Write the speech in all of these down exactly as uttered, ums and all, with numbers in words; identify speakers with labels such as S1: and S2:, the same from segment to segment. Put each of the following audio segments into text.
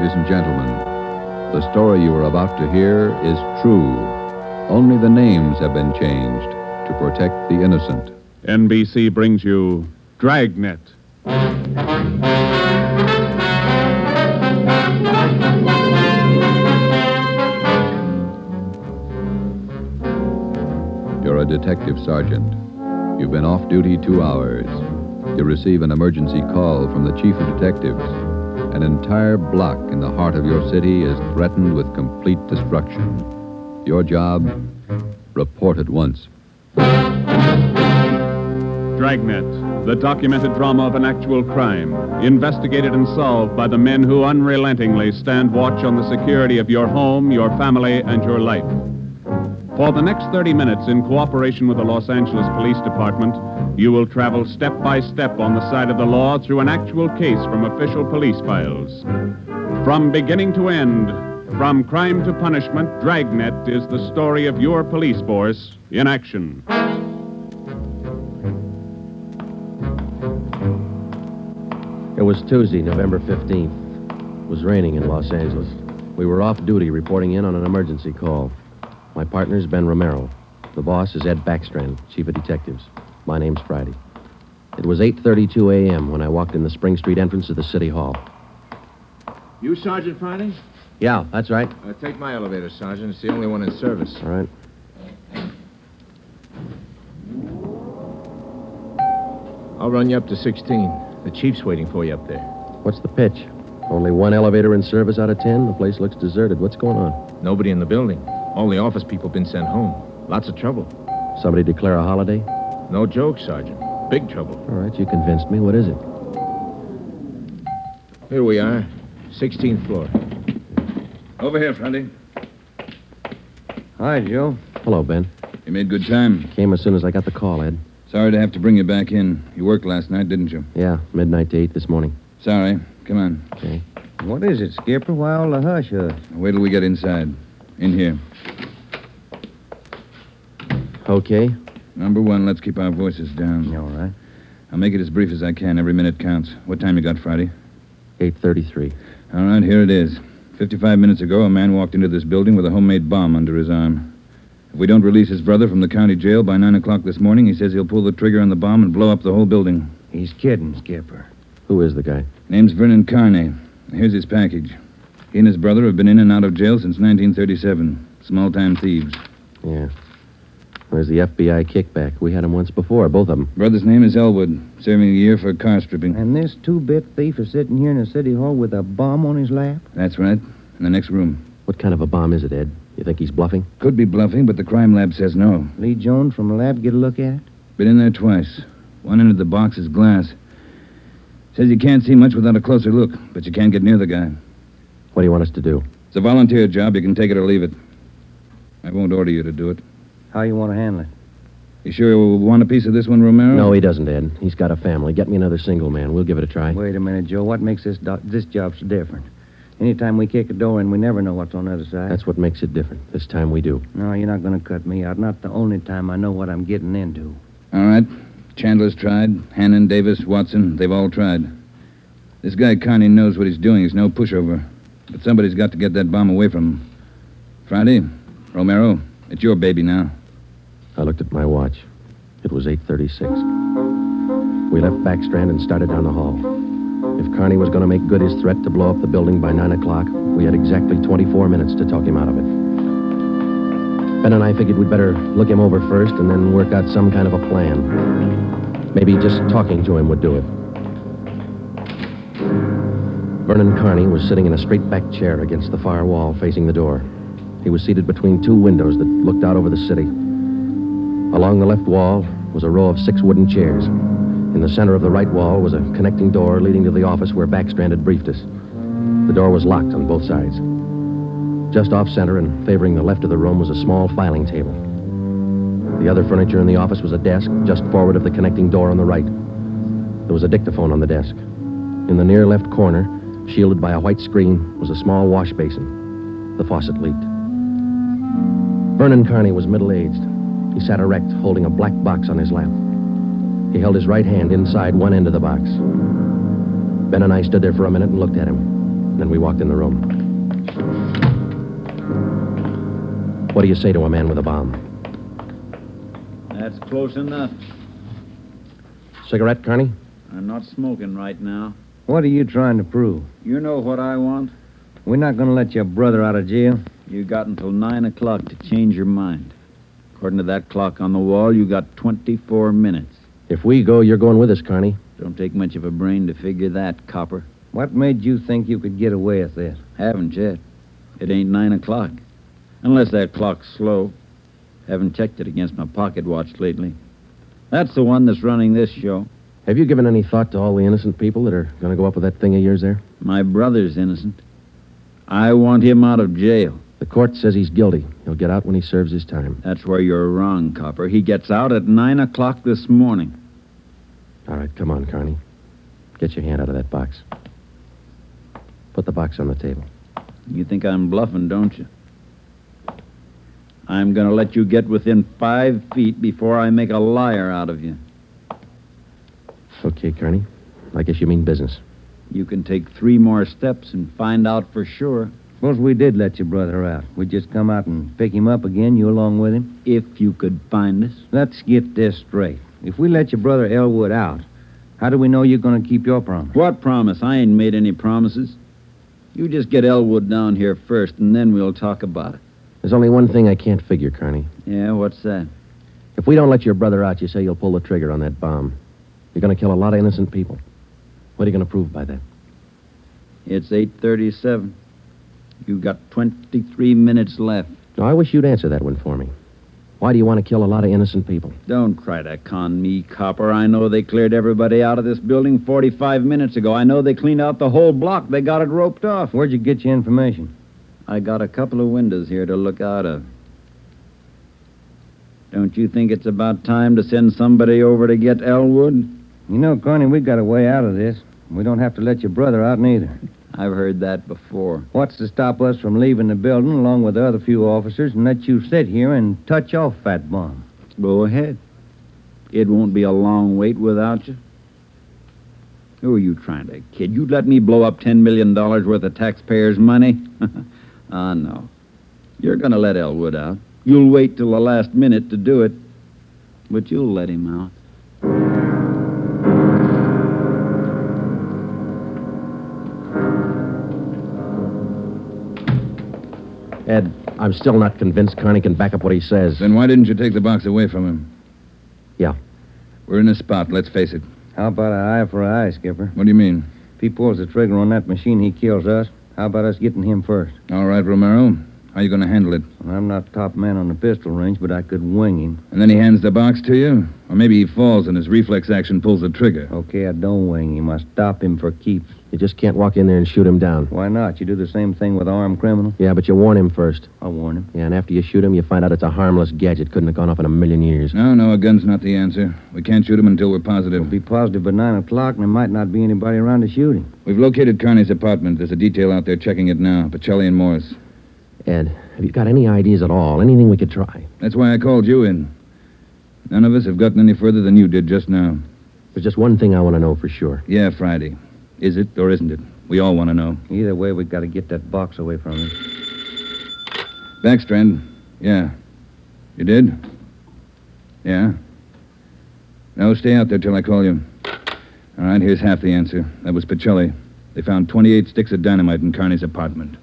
S1: ladies and gentlemen. The story you are about to hear is true. Only the names have been changed to protect the innocent.
S2: N B C brings you Dragnet.
S1: You're a detective sergeant. You've been off duty two hours. You receive an emergency call from the chief of detectives. An entire block in the heart of your city is threatened with complete destruction. Your job? Report at once.
S2: Dragnet, the documented drama of an actual crime, investigated and solved by the men who unrelentingly stand watch on the security of your home, your family, and your life. For the next thirty minutes, in cooperation with the Los Angeles Police Department, you will travel step by step on the side of the law through an actual case from official police files. From beginning to end, from crime to punishment, Dragnet is the story of your police force in action.
S3: It was Tuesday, November fifteenth. It was raining in Los Angeles. We were off duty reporting in on an emergency call. My partner's Ben Romero. The boss is Ed Backstrand, chief of detectives. My name's Friday. It was eight thirty-two a.m. when I walked in the Spring Street entrance of the City Hall.
S4: You Sergeant Friday?
S3: Yeah, that's right.
S4: Uh, take my elevator, Sergeant. It's the only one in service.
S3: All right.
S4: I'll run you up to sixteen. The chief's waiting for you up there.
S3: What's the pitch? Only one elevator in service out of ten? The place looks deserted. What's going on?
S4: Nobody in the building. All the office people been sent home. Lots of trouble.
S3: Somebody declare a holiday?
S4: No joke, Sergeant. Big trouble.
S3: All right, you convinced me. What is it?
S4: Here we are. sixteenth floor.
S5: Over here, Friday.
S3: Hi, Joe. Hello, Ben.
S5: You made good time.
S3: Came as soon as I got the call, Ed.
S5: Sorry to have to bring you back in. You worked last night, didn't you?
S3: Yeah, midnight to eight this morning.
S5: Sorry. Come on.
S3: Okay.
S6: What is it, Skipper? Why all the hush hush?
S5: Wait till we get inside. In here.
S3: Okay.
S5: Number one, let's keep our voices down.
S6: All right.
S5: I'll make it as brief as I can. Every minute counts. What time you got, Friday?
S3: eight thirty-three.
S5: All right, here it is. Fifty-five minutes ago, a man walked into this building with a homemade bomb under his arm. If we don't release his brother from the county jail by nine o'clock this morning, he says he'll pull the trigger on the bomb and blow up the whole building.
S6: He's kidding, Skipper.
S3: Who is the guy?
S5: Name's Vernon Carney. Here's his package. He and his brother have been in and out of jail since nineteen thirty-seven. Small-time thieves.
S3: Yeah. Where's the F B I kickback? We had him once before, both of them.
S5: Brother's name is Elwood, serving a year for car stripping.
S6: And this two-bit thief is sitting here in the city hall with a bomb on his lap?
S5: That's right. In the next room.
S3: What kind of a bomb is it, Ed? You think he's bluffing?
S5: Could be bluffing, but the crime lab says no.
S6: Lee Jones from the lab get a look at it?
S5: Been in there twice. One end of the box is glass. Says you can't see much without a closer look, but you can't get near the guy.
S3: What do you want us to do?
S5: It's a volunteer job. You can take it or leave it. I won't order you to do it.
S6: How you want to handle it?
S5: You sure you want a piece of this one, Romero?
S3: No, he doesn't, Ed. He's got a family. Get me another single man. We'll give it a try.
S6: Wait a minute, Joe. What makes this do- this job so different? Anytime we kick a door in, we never know what's on the other side.
S3: That's what makes it different. This time we do.
S6: No, you're not going to cut me out. Not the only time I know what I'm getting into.
S5: All right. Chandler's tried. Hannon, Davis, Watson, they've all tried. This guy Carney knows what he's doing. He's no pushover. But somebody's got to get that bomb away from him. Friday, Romero, it's your baby now.
S3: I looked at my watch. It was eight thirty-six. We left Backstrand and started down the hall. If Carney was going to make good his threat to blow up the building by nine o'clock, we had exactly twenty-four minutes to talk him out of it. Ben and I figured we'd better look him over first and then work out some kind of a plan. Maybe just talking to him would do it. Vernon Carney was sitting in a straight-back chair against the far wall facing the door. He was seated between two windows that looked out over the city. Along the left wall was a row of six wooden chairs. In the center of the right wall was a connecting door leading to the office where Backstrand had briefed us. The door was locked on both sides. Just off-center and favoring the left of the room was a small filing table. The other furniture in the office was a desk just forward of the connecting door on the right. There was a dictaphone on the desk. In the near left corner, shielded by a white screen, was a small wash basin. The faucet leaked. Vernon Carney was middle-aged. He sat erect, holding a black box on his lap. He held his right hand inside one end of the box. Ben and I stood there for a minute and looked at him. And then we walked in the room. What do you say to a man with a bomb?
S7: That's close enough.
S3: Cigarette, Carney?
S7: I'm not smoking right now.
S6: What are you trying to prove?
S7: You know what I want?
S6: We're not going to let your brother out of jail.
S7: You got until nine o'clock to change your mind. According to that clock on the wall, you got twenty-four minutes.
S3: If we go, you're going with us, Carney.
S7: Don't take much of a brain to figure that, copper.
S6: What made you think you could get away with this?
S7: Haven't yet. It ain't nine o'clock. Unless that clock's slow. Haven't checked it against my pocket watch lately. That's the one that's running this show.
S3: Have you given any thought to all the innocent people that are going to go up with that thing of yours there?
S7: My brother's innocent. I want him out of jail.
S3: The court says he's guilty. He'll get out when he serves his time.
S7: That's where you're wrong, copper. He gets out at nine o'clock this morning.
S3: All right, come on, Carney. Get your hand out of that box. Put the box on the table.
S7: You think I'm bluffing, don't you? I'm going to let you get within five feet before I make a liar out of you.
S3: Okay, Carney. I guess you mean business.
S7: You can take three more steps and find out for sure.
S6: Suppose we did let your brother out. We'd just come out and pick him up again, you along with him?
S7: If you could find us.
S6: Let's get this straight. If we let your brother Elwood out, how do we know you're going to keep your promise?
S7: What promise? I ain't made any promises. You just get Elwood down here first, and then we'll talk about it.
S3: There's only one thing I can't figure, Carney.
S7: Yeah, what's that?
S3: If we don't let your brother out, you say you'll pull the trigger on that bomb. You're going to kill a lot of innocent people. What are you going to prove by that?
S7: It's eight thirty-seven. You've got twenty-three minutes left.
S3: No, I wish you'd answer that one for me. Why do you want to kill a lot of innocent people?
S7: Don't try to con me, copper. I know they cleared everybody out of this building forty-five minutes ago. I know they cleaned out the whole block. They got it roped off.
S6: Where'd you get your information?
S7: I got a couple of windows here to look out of. Don't you think it's about time to send somebody over to get Elwood?
S6: You know, Carney, we got a way out of this. We don't have to let your brother out neither.
S7: I've heard that before.
S6: What's to stop us from leaving the building along with the other few officers and let you sit here and touch off that bomb?
S7: Go ahead. It won't be a long wait without you. Who are you trying to kid? You'd let me blow up ten million dollars worth of taxpayers' money? Ah, no. You're going to let Elwood out. You'll wait till the last minute to do it, but you'll let him out.
S3: Ed, I'm still not convinced Carney can back up what he says.
S5: Then why didn't you take the box away from him?
S3: Yeah.
S5: We're in a spot, let's face it.
S6: How about an eye for an eye, Skipper?
S5: What do you mean?
S6: If he pulls the trigger on that machine, he kills us. How about us getting him first?
S5: All right, Romero. How are you going to handle it?
S6: Well, I'm not top man on the pistol range, but I could wing him.
S5: And then he hands the box to you? Or maybe he falls and his reflex action pulls the trigger.
S6: Okay, I don't wing him. I stop him for keeps.
S3: You just can't walk in there and shoot him down.
S6: Why not? You do the same thing with an armed criminal.
S3: Yeah, but you warn him first.
S6: I'll warn him.
S3: Yeah, and after you shoot him, you find out it's a harmless gadget. Couldn't have gone off in a million years.
S5: No, no, a gun's not the answer. We can't shoot him until we're positive.
S6: We'll be positive by nine o'clock, and there might not be anybody around to shoot him.
S5: We've located Carney's apartment. There's a detail out there checking it now. Pacelli and Morris.
S3: Ed, have you got any ideas at all? Anything we could try?
S5: That's why I called you in. None of us have gotten any further than you did just now.
S3: There's just one thing I want to know for sure.
S5: Yeah, Friday. Is it or isn't it? We all want to know.
S6: Either way, we've got to get that box away from him.
S5: Backstrand. Yeah. You did? Yeah. No, stay out there till I call you. All right, here's half the answer. That was Pacelli. They found twenty-eight sticks of dynamite in Carney's apartment.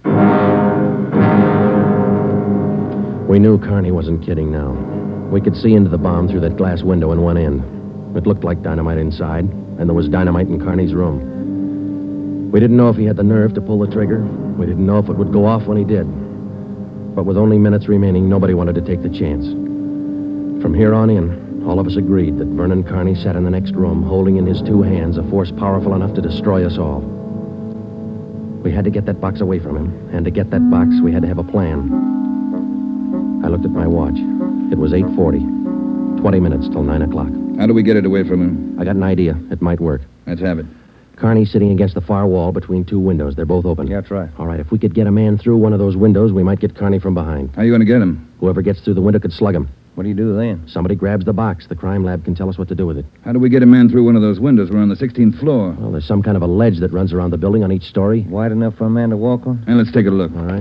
S3: We knew Carney wasn't kidding now. We could see into the bomb through that glass window in one end. It looked like dynamite inside, and there was dynamite in Carney's room. We didn't know if he had the nerve to pull the trigger. We didn't know if it would go off when he did. But with only minutes remaining, nobody wanted to take the chance. From here on in, all of us agreed that Vernon Carney sat in the next room, holding in his two hands a force powerful enough to destroy us all. We had to get that box away from him, and to get that box, we had to have a plan. I looked at my watch. It was eight forty. Twenty minutes till nine o'clock.
S5: How do we get it away from him?
S3: I got an idea. It might work.
S5: Let's have it.
S3: Carney's sitting against the far wall between two windows. They're both open.
S6: Yeah, that's right.
S3: All right, if we could get a man through one of those windows, we might get Carney from behind.
S5: How are you going to get him?
S3: Whoever gets through the window could slug him.
S6: What do you do then?
S3: Somebody grabs the box. The crime lab can tell us what to do with it.
S5: How do we get a man through one of those windows? We're on the sixteenth floor.
S3: Well, there's some kind of a ledge that runs around the building on each story.
S6: Wide enough for a man to walk on?
S5: And let's take a look.
S3: All right.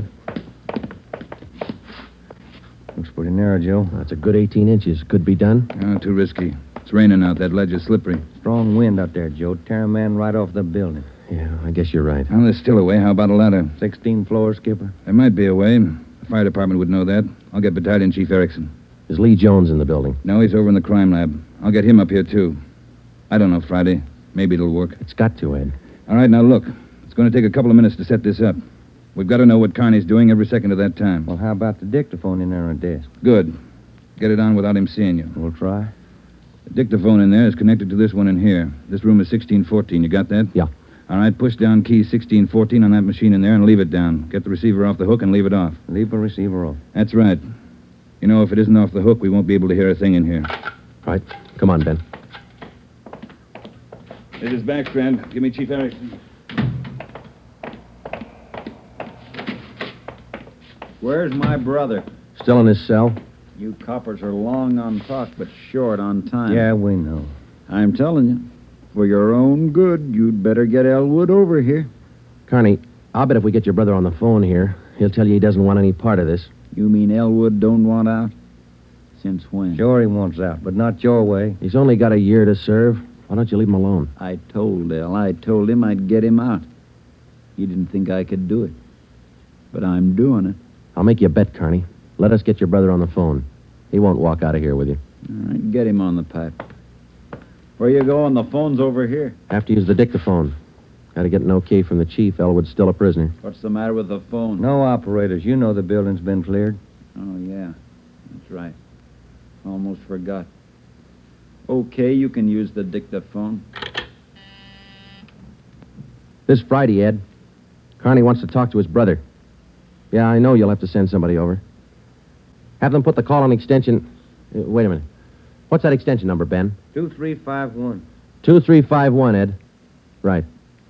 S6: Looks pretty narrow, Joe.
S3: That's a good eighteen inches. Could be done.
S5: Oh, too risky. It's raining out. That ledge is slippery.
S6: Strong wind out there, Joe. Tear a man right off the building.
S3: Yeah, I guess you're right.
S5: Well, there's still a way. How about a ladder?
S6: Sixteen floors, Skipper.
S5: There might be a way. The fire department would know that. I'll get Battalion Chief Erickson.
S3: Is Lee Jones in the building?
S5: No, he's over in the crime lab. I'll get him up here, too. I don't know, Friday. Maybe it'll work.
S3: It's got to, Ed.
S5: All right, now look. It's going to take a couple of minutes to set this up. We've got to know what Carney's doing every second of that time.
S6: Well, how about the dictaphone in there on the desk?
S5: Good. Get it on without him seeing you.
S6: We'll try.
S5: The dictaphone in there is connected to this one in here. This room is sixteen fourteen. You got that?
S3: Yeah.
S5: All right, push down key sixteen fourteen on that machine in there and leave it down. Get the receiver off the hook and leave it off.
S6: Leave the receiver off.
S5: That's right. You know, if it isn't off the hook, we won't be able to hear a thing in here.
S3: Right. Come on, Ben.
S5: This is Backstrand. Give me Chief Erickson.
S7: Where's my brother?
S3: Still in his cell?
S7: You coppers are long on talk, but short on time.
S6: Yeah, we know.
S7: I'm telling you, for your own good, you'd better get Elwood over here.
S3: Carney, I'll bet if we get your brother on the phone here, he'll tell you he doesn't want any part of this.
S7: You mean Elwood don't want out? Since when?
S6: Sure he wants out, but not your way.
S3: He's only got a year to serve. Why don't you leave him alone?
S7: I told El. I told him I'd get him out. He didn't think I could do it. But I'm doing it.
S3: I'll make you a bet, Carney. Let us get your brother on the phone. He won't walk out of here with you.
S7: All right, get him on the pipe. Where you going? The phone's over here.
S3: Have to use the dictaphone. Got to get an okay from the chief. Elwood's still a prisoner.
S7: What's the matter with the phone?
S6: No operators. You know the building's been cleared.
S7: Oh, yeah. That's right. Almost forgot. Okay, you can use the dictaphone.
S3: This Friday, Ed. Carney wants to talk to his brother. Yeah, I know you'll have to send somebody over. Have them put the call on extension... Uh, wait a minute. What's that extension number, Ben?
S6: two three five one.
S3: two three five one, Ed. Right.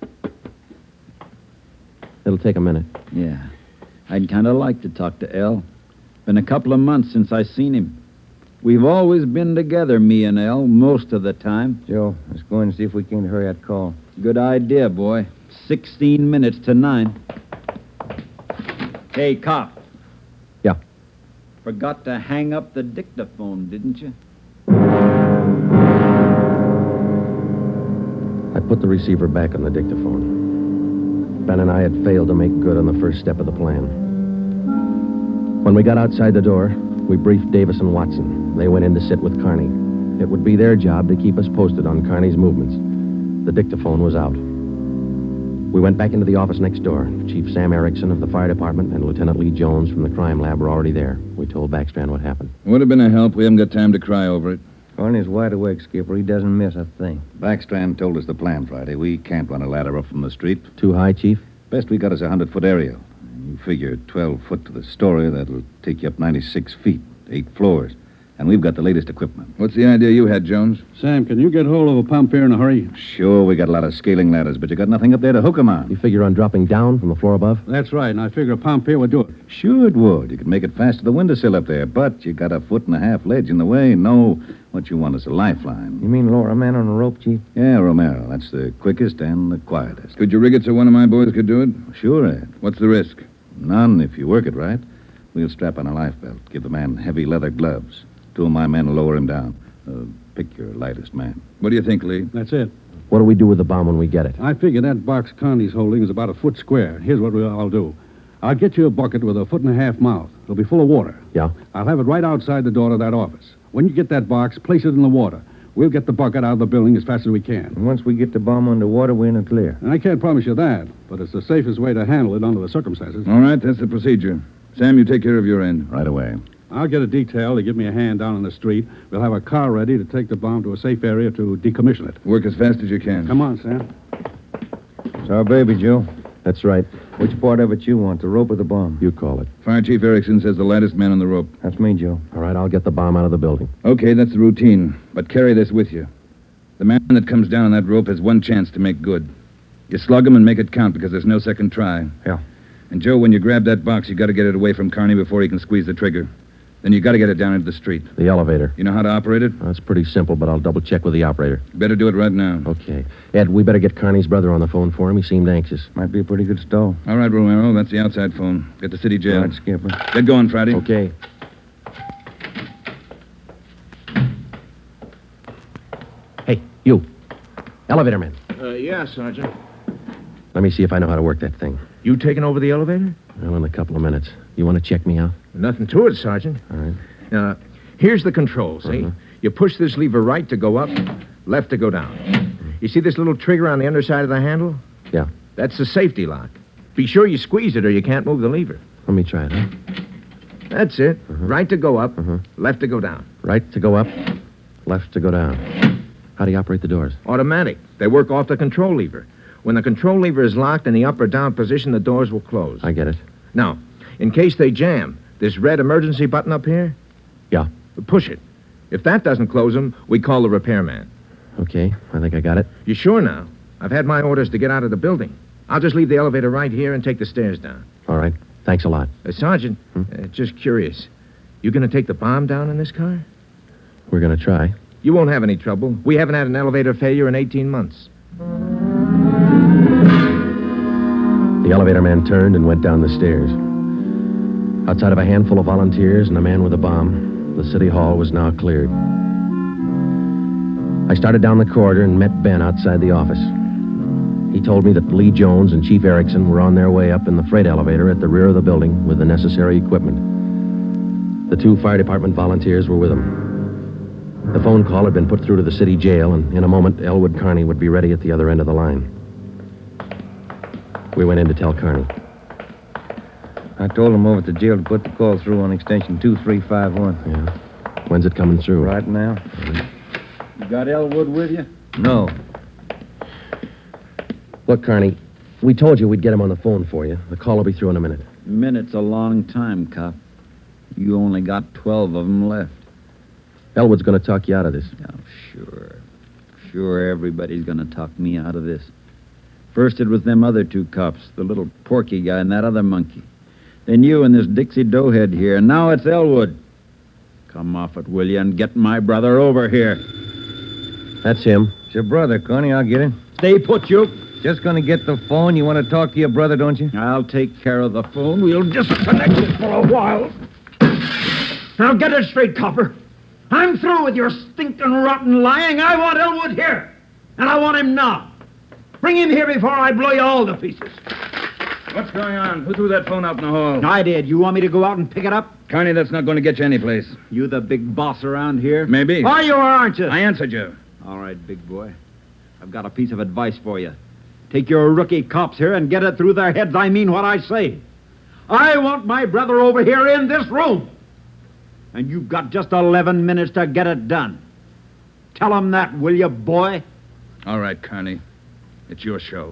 S3: It'll take a minute.
S7: Yeah. I'd kind of like to talk to El. Been a couple of months since I seen him. We've always been together, me and El, most of the time.
S6: Joe, let's go in and see if we can hurry that call.
S7: Good idea, boy. Sixteen minutes to nine. Hey, cop.
S3: Yeah.
S7: Forgot to hang up the dictaphone, didn't you?
S3: I put the receiver back on the dictaphone. Ben and I had failed to make good on the first step of the plan. When we got outside the door, we briefed Davis and Watson. They went in to sit with Carney. It would be their job to keep us posted on Carney's movements. The dictaphone was out. We went back into the office next door. Chief Sam Erickson of the fire department and Lieutenant Lee Jones from the crime lab were already there. We told Backstrand what happened.
S5: Would have been a help. We haven't got time to cry over it.
S6: Carney's wide awake, Skipper. He doesn't miss a thing.
S8: Backstrand told us the plan Friday. We can't run a ladder up from the street.
S3: Too high, Chief?
S8: Best we got is a hundred-foot aerial. You figure twelve foot to the story, that'll take you up ninety-six feet, eight floors. And we've got the latest equipment.
S5: What's the idea you had, Jones?
S9: Sam, can you get hold of a pump here in a hurry?
S8: Sure, we got a lot of scaling ladders, but you got nothing up there to hook 'em on.
S3: You figure on dropping down from the floor above?
S9: That's right, and I figure a pump here would do it.
S8: Sure it would. You could make it fast to the windowsill up there, but you got a foot and a half ledge in the way. No, what you want is a lifeline.
S6: You mean lower a man on a rope, Chief?
S8: Yeah, Romero. That's the quickest and the quietest.
S5: Could you rig it so one of my boys could do it?
S8: Sure, Ed.
S5: What's the risk?
S8: None if you work it right. We'll strap on a life belt, give the man heavy leather gloves. Two of my men will lower him down. Uh, pick your lightest man.
S5: What do you think, Lee?
S9: That's it.
S3: What do we do with the bomb when we get it?
S9: I figure that box Carney's holding is about a foot square. Here's what we'll, I'll do. I'll get you a bucket with a foot and a half mouth. It'll be full of water.
S3: Yeah?
S9: I'll have it right outside the door of that office. When you get that box, place it in the water. We'll get the bucket out of the building as fast as we can.
S6: And once we get the bomb underwater, we're in the clear.
S9: And I can't promise you that, but it's the safest way to handle it under the circumstances.
S5: All right, that's the procedure. Sam, you take care of your end.
S8: Right away.
S9: I'll get a detail to give me a hand down on the street. We'll have a car ready to take the bomb to a safe area to decommission it.
S5: Work as fast as you can.
S9: Come on, Sam.
S6: It's our baby, Joe.
S3: That's right.
S6: Which part of it you want, the rope or the bomb?
S3: You call it.
S5: Fire Chief Erickson says the lightest man on the rope.
S6: That's me, Joe.
S3: All right, I'll get the bomb out of the building.
S5: Okay, that's the routine. But carry this with you. The man that comes down on that rope has one chance to make good. You slug him and make it count because there's no second try.
S6: Yeah.
S5: And, Joe, when you grab that box, you got to get it away from Carney before he can squeeze the trigger. Then you got to get it down into the street.
S3: The elevator.
S5: You know how to operate it?
S3: That's pretty simple, but I'll double check with the operator.
S5: Better do it right now.
S3: Okay. Ed, we better get Carney's brother on the phone for him. He seemed anxious.
S6: Might be a pretty good stall.
S5: All right, Romero. That's the outside phone. Get to city jail.
S6: Right, Skipper.
S5: Get going, Friday.
S3: Okay. Hey, you. Elevator man.
S4: Uh, yeah, Sergeant.
S3: Let me see if I know how to work that thing.
S4: You taking over the elevator?
S3: Well, in a couple of minutes. You want to check me out?
S4: Nothing to it, Sergeant.
S3: All right.
S4: Now, here's the control, see?
S3: Uh-huh.
S4: You push this lever right to go up, left to go down. You see this little trigger on the underside of the handle?
S3: Yeah.
S4: That's the safety lock. Be sure you squeeze it or you can't move the lever.
S3: Let me try it, huh?
S4: That's it.
S3: Uh-huh.
S4: Right to go up,
S3: Uh-huh.
S4: left to go down.
S3: Right to go up, left to go down. How do you operate the doors?
S4: Automatic. They work off the control lever. When the control lever is locked in the up or down position, the doors will close.
S3: I get it.
S4: Now, in case they jam, this red emergency button up here?
S3: Yeah.
S4: Push it. If that doesn't close them, we call the repairman.
S3: Okay, I think I got it.
S4: You sure now? I've had my orders to get out of the building. I'll just leave the elevator right here and take the stairs down.
S3: All right. Thanks a lot.
S4: Uh, Sergeant,
S3: Hmm?
S4: uh, just curious. You going to take the bomb down in this car?
S3: We're going to try.
S4: You won't have any trouble. We haven't had an elevator failure in eighteen months.
S3: The elevator man turned and went down the stairs. Outside of a handful of volunteers and a man with a bomb, the city hall was now cleared. I started down the corridor and met Ben outside the office. He told me that Lee Jones and Chief Erickson were on their way up in the freight elevator at the rear of the building with the necessary equipment. The two fire department volunteers were with them. The phone call had been put through to the city jail, and in a moment, Elwood Carney would be ready at the other end of the line. We went in to tell Carney.
S6: I told him over at the jail to put the call through on extension two three five one.
S3: Yeah. When's it coming through?
S6: Right now?
S7: You got Elwood with you?
S6: No.
S3: Look, Carney, we told you we'd get him on the phone for you. The call will be through in a minute.
S7: Minute's a long time, cop. You only got twelve of them left.
S3: Elwood's going to talk you out of this.
S7: Oh, sure. Sure, everybody's going to talk me out of this. First it was them other two cops, the little Porky guy and that other monkey. Then you and this Dixie Doughhead here, and now it's Elwood. Come off it, will you, and get my brother over here.
S3: That's him.
S6: It's your brother, Connie. I'll get him.
S7: Stay put, you.
S6: Just gonna get the phone. You want to talk to your brother, don't you?
S7: I'll take care of the phone. We'll disconnect it for a while.
S10: Now get it straight, copper. I'm through with your stinking rotten lying. I want Elwood here. And I want him now. Bring him here before I blow you all to pieces.
S5: What's going on? Who threw that phone out in the hall?
S10: I did. You want me to go out and pick it up?
S5: Carney, that's not going to get you anyplace.
S7: You the big boss around here?
S5: Maybe.
S10: Are you or aren't you?
S5: I answered you.
S7: All right, big boy. I've got a piece of advice for you. Take your rookie cops here and get it through their heads I mean what I say. I want my brother over here in this room. And you've got just eleven minutes to get it done. Tell him that, will you, boy?
S5: All right, Carney. It's your show.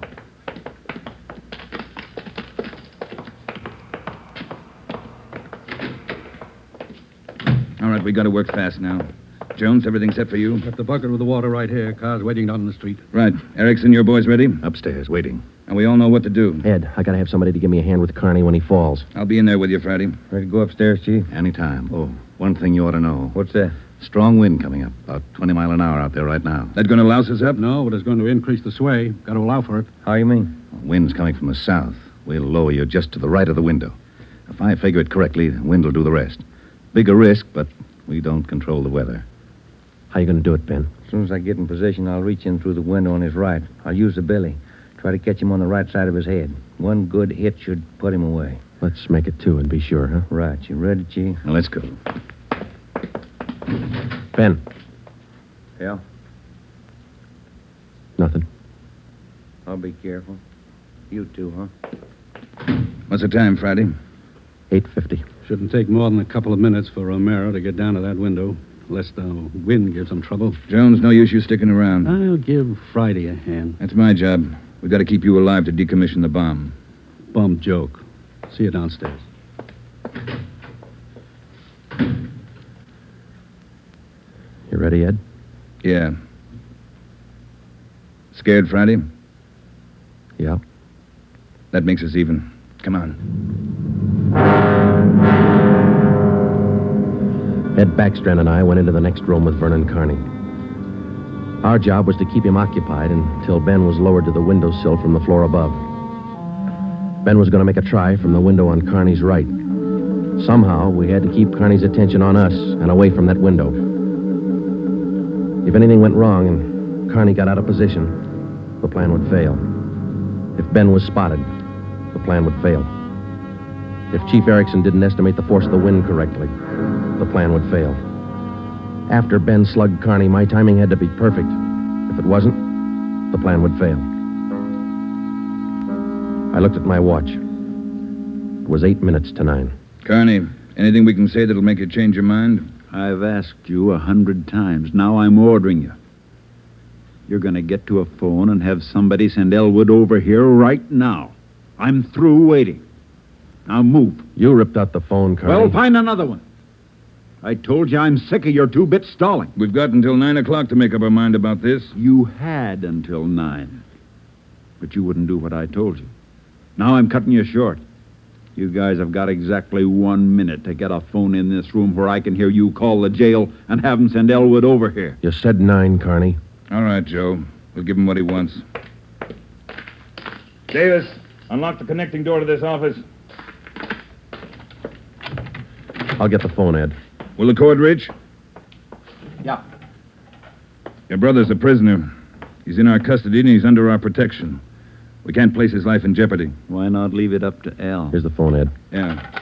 S5: All right, we got to work fast now. Jones, everything set for you?
S9: Got the bucket with the water right here. Car's waiting down in the street.
S5: Right. Erickson, your boys ready?
S8: Upstairs, waiting.
S5: And we all know what to do.
S3: Ed, I got to have somebody to give me a hand with Carney when he falls.
S5: I'll be in there with you, Friday.
S6: Ready to go upstairs, Chief?
S8: Anytime. Oh, one thing you ought to know.
S6: What's that?
S8: Strong wind coming up. About twenty mile an hour out there right now.
S5: That going to louse us up?
S9: No, but it's going to increase the sway. Got to allow for it.
S6: How you mean?
S8: Wind's coming from the south. We'll lower you just to the right of the window. If I figure it correctly, the wind will do the rest. Bigger risk, but we don't control the weather.
S3: How you going to do it, Ben?
S6: As soon as I get in position, I'll reach in through the window on his right. I'll use the billy. Try to catch him on the right side of his head. One good hit should put him away.
S3: Let's make it two and be sure, huh?
S6: Right. You ready, Chief?
S8: Now, let's go.
S3: Ben.
S6: Yeah?
S3: Nothing.
S6: I'll be careful. You too, huh?
S5: What's the time, Friday?
S3: eight fifty.
S9: Shouldn't take more than a couple of minutes for Romero to get down to that window, lest the wind gives him trouble.
S5: Jones, no use you sticking around.
S9: I'll give Friday a hand.
S5: That's my job. We've got to keep you alive to decommission the bomb.
S9: Bum joke. See you downstairs.
S3: You ready, Ed?
S5: Yeah. Scared, Friday?
S3: Yeah.
S5: That makes us even. Come on.
S3: Ed Backstrand and I went into the next room with Vernon Carney. Our job was to keep him occupied until Ben was lowered to the windowsill from the floor above. Ben was going to make a try from the window on Carney's right. Somehow, we had to keep Carney's attention on us and away from that window. If anything went wrong and Carney got out of position, the plan would fail. If Ben was spotted, the plan would fail. If Chief Erickson didn't estimate the force of the wind correctly, the plan would fail. After Ben slugged Carney, my timing had to be perfect. If it wasn't, the plan would fail. I looked at my watch. It was eight minutes to nine.
S5: Carney, anything we can say that'll make you change your mind?
S7: I've asked you a hundred times. Now I'm ordering you. You're going to get to a phone and have somebody send Elwood over here right now. I'm through waiting. Now move.
S3: You ripped out the phone, Carney.
S7: Well, find another one. I told you I'm sick of your two-bit stalling.
S5: We've got until nine o'clock to make up our mind about this.
S7: You had until nine. But you wouldn't do what I told you. Now I'm cutting you short. You guys have got exactly one minute to get a phone in this room where I can hear you call the jail and have them send Elwood over here.
S3: You said nine, Carney.
S5: All right, Joe. We'll give him what he wants.
S8: Davis, unlock the connecting door to this office.
S3: I'll get the phone, Ed.
S5: Will the cord reach?
S10: Yeah.
S5: Your brother's a prisoner. He's in our custody and he's under our protection. We can't place his life in jeopardy.
S7: Why not leave it up to Al?
S3: Here's the phone, Ed.
S5: Yeah.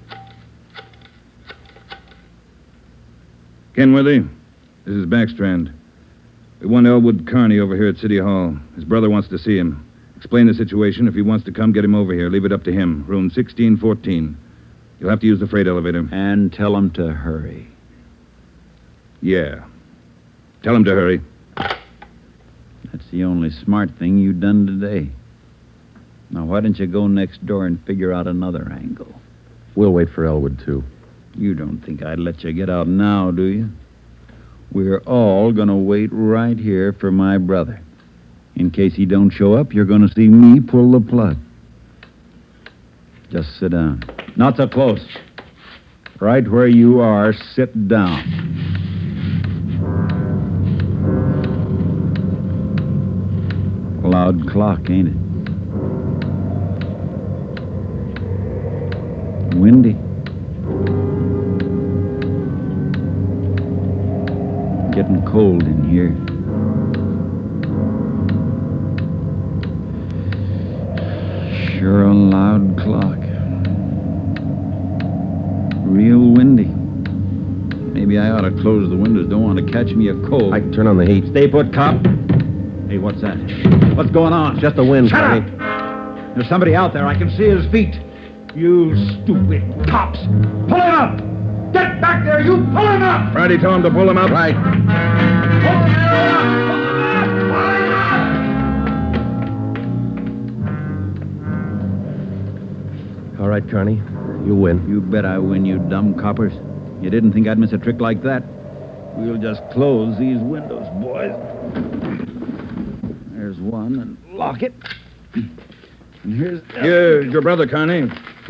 S5: Kenworthy, this is Backstrand. We want Elwood Carney over here at City Hall. His brother wants to see him. Explain the situation. If he wants to come, get him over here. Leave it up to him. Room sixteen fourteen. You'll have to use the freight elevator.
S7: And tell him to hurry.
S5: Yeah. Tell him to hurry.
S7: That's the only smart thing you've done today. Now, why don't you go next door and figure out another angle?
S3: We'll wait for Elwood, too.
S7: You don't think I'd let you get out now, do you? We're all going to wait right here for my brother. In case he don't show up, you're going to see me pull the plug. Just sit down. Not so close. Right where you are, sit down. Loud clock, ain't it? Windy. Getting cold in here. Sure a loud clock. Real windy. Maybe I ought to close the windows. Don't want to catch me a cold.
S3: I can turn on the heat.
S7: Stay put, cop. Hey, what's that? What's going on?
S3: Just the wind,
S10: Shut
S3: Carney.
S10: up! There's somebody out there. I can see his feet. You stupid cops. Pull him up! Get back there, you! Pull him up!
S5: Friday told him to pull him up.
S3: Right.
S10: Pull him up! Pull him up! Pull him up!
S3: All right, Carney. You win.
S7: You bet I win, you dumb coppers. You didn't think I'd miss a trick like that? We'll just close these windows, boys. There's one, and lock it. And here's...
S5: Here's your brother, Carney.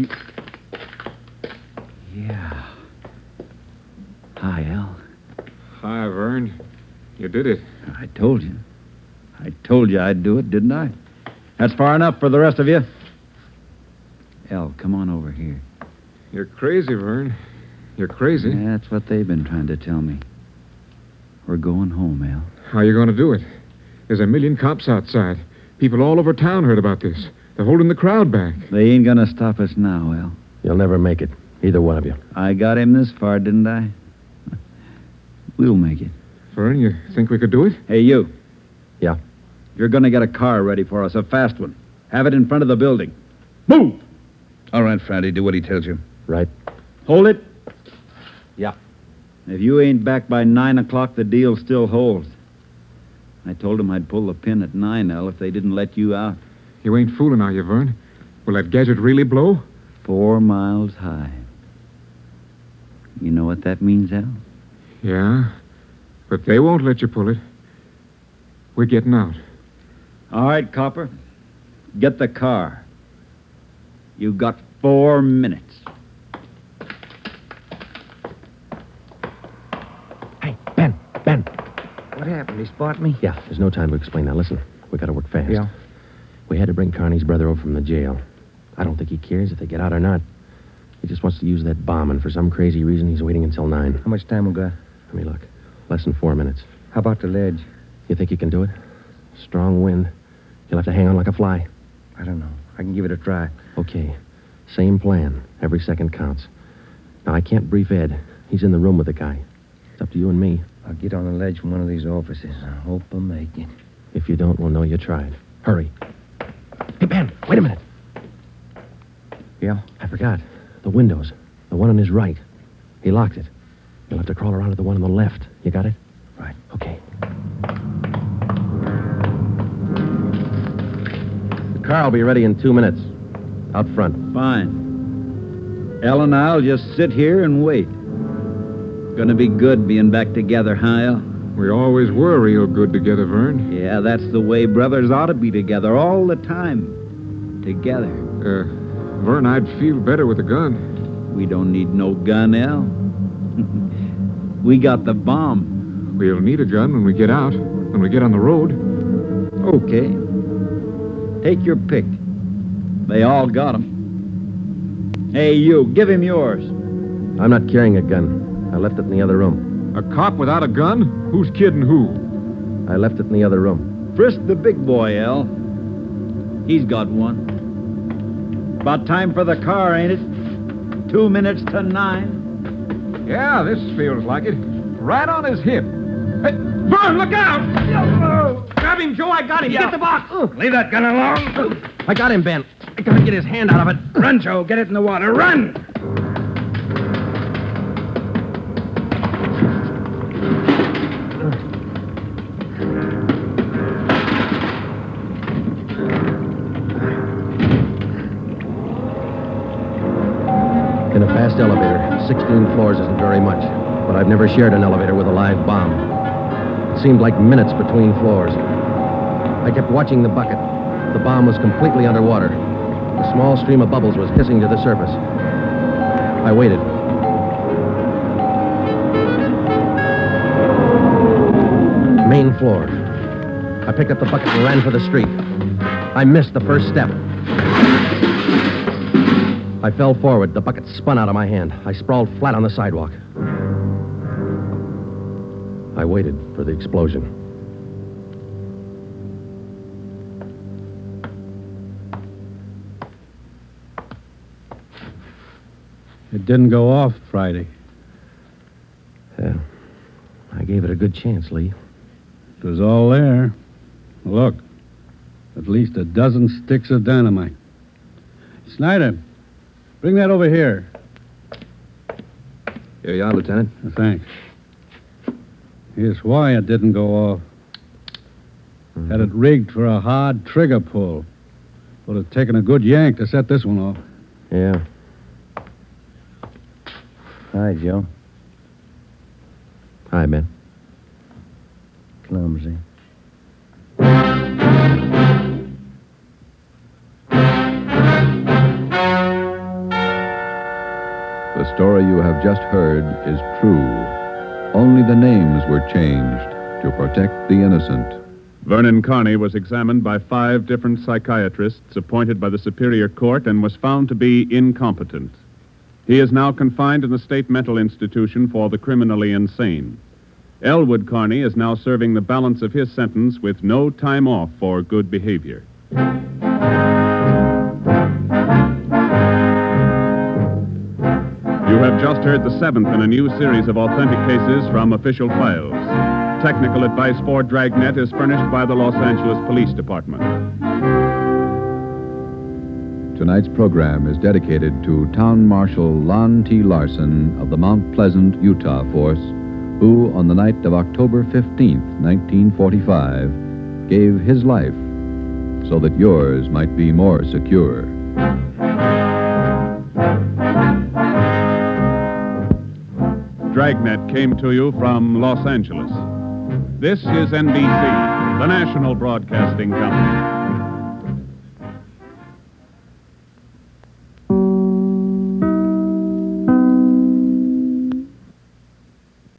S7: Yeah. Hi, Al.
S11: Hi, Vern. You did it.
S7: I told you. I told you I'd do it, didn't I? That's far enough for the rest of you. Al, come on over here.
S11: You're crazy, Vern. You're crazy.
S7: That's what they've been trying to tell me. We're going home, Al.
S11: How are you going to do it? There's a million cops outside. People all over town heard about this. They're holding the crowd back.
S7: They ain't gonna stop us now, Al.
S3: You'll never make it. Either one of you.
S7: I got him this far, didn't I? We'll make it.
S11: Vern, you think we could do it?
S7: Hey, you.
S3: Yeah.
S7: You're gonna get a car ready for us, a fast one. Have it in front of the building. Move!
S5: All right, Friday, do what he tells you.
S3: Right.
S7: Hold it.
S3: Yeah.
S7: If you ain't back by nine o'clock, the deal still holds. I told them I'd pull the pin at nine, Al, if they didn't let you out.
S11: You ain't fooling, are you, Vern? Will that gadget really blow?
S7: Four miles high. You know what that means, Al?
S11: Yeah, but they won't let you pull it. We're getting out.
S7: All right, Copper. Get the car. You got four minutes.
S6: What happened? He spot me?
S3: Yeah, there's no time to explain now. Listen, we gotta work fast.
S6: Yeah.
S3: We had to bring Carney's brother over from the jail. I don't think he cares if they get out or not. He just wants to use that bomb, and for some crazy reason, he's waiting until nine.
S6: How much time we got?
S3: Let me look. Less than four minutes.
S6: How about the ledge?
S3: You think you can do it? Strong wind. You'll have to hang on like a fly.
S6: I don't know. I can give it a try.
S3: Okay. Same plan. Every second counts. Now, I can't brief Ed. He's in the room with the guy. It's up to you and me.
S6: I'll get on the ledge from one of these offices. I hope I make it.
S3: If you don't, we'll know you tried. Hurry. Hey, Ben, wait a minute.
S6: Yeah?
S3: I forgot. The windows. The one on his right. He locked it. You'll have to crawl around to the one on the left. You got it?
S6: Right.
S3: Okay. The car will be ready in two minutes. Out front.
S7: Fine. El and I'll just sit here and wait. Gonna be good being back together, huh, El?
S11: We always were real good together, Vern.
S7: Yeah, that's the way brothers ought to be together all the time. Together.
S11: Uh, Vern, I'd feel better with a gun.
S7: We don't need no gun, El. We got the bomb.
S11: We'll need a gun when we get out, when we get on the road.
S7: Okay. Take your pick. They all got 'em. Hey, you, give him yours.
S3: I'm not carrying a gun. I left it in the other room.
S11: A cop without a gun? Who's kidding who?
S3: I left it in the other room.
S7: Frisk the big boy, El. He's got one. About time for the car, ain't it? Two minutes to nine.
S11: Yeah, this feels like it. Right on his hip. Hey, Vern, look out!
S10: Oh, grab him, Joe. I got him.
S11: Yeah.
S10: Get the box.
S11: Leave that gun alone.
S3: I got him, Ben. I gotta get his hand out of it.
S10: Run, Joe. Get it in the water. Run!
S3: In a fast elevator, sixteen floors isn't very much, but I've never shared an elevator with a live bomb. It seemed like minutes between floors. I kept watching the bucket. The bomb was completely underwater. A small stream of bubbles was hissing to the surface. I waited. Main floor. I picked up the bucket and ran for the street. I missed the first step. I fell forward. The bucket spun out of my hand. I sprawled flat on the sidewalk. I waited for the explosion.
S9: It didn't go off Friday.
S3: Yeah. I gave it a good chance, Lee.
S9: It was all there. Look, at least a dozen sticks of dynamite. Snyder, bring that over here.
S3: Here you are, Lieutenant.
S9: Thanks. Here's why it didn't go off. Mm-hmm. Had it rigged for a hard trigger pull. Would have taken a good yank to set this one off.
S3: Yeah.
S6: Hi, Joe.
S3: Hi, Ben.
S6: Clumsy.
S1: The story you have just heard is true. Only the names were changed to protect the innocent.
S2: Vernon Carney was examined by five different psychiatrists appointed by the Superior Court and was found to be incompetent. He is now confined in the state mental institution for the criminally insane. Elwood Carney is now serving the balance of his sentence with no time off for good behavior. You have just heard the seventh in a new series of authentic cases from official files. Technical advice for Dragnet is furnished by the Los Angeles Police Department.
S1: Tonight's program is dedicated to Town Marshal Lon T. Larson of the Mount Pleasant, Utah Force, who, on the night of October fifteenth, nineteen forty-five, gave his life so that yours might be more secure.
S2: Dragnet came to you from Los Angeles. This is N B C, the national broadcasting company.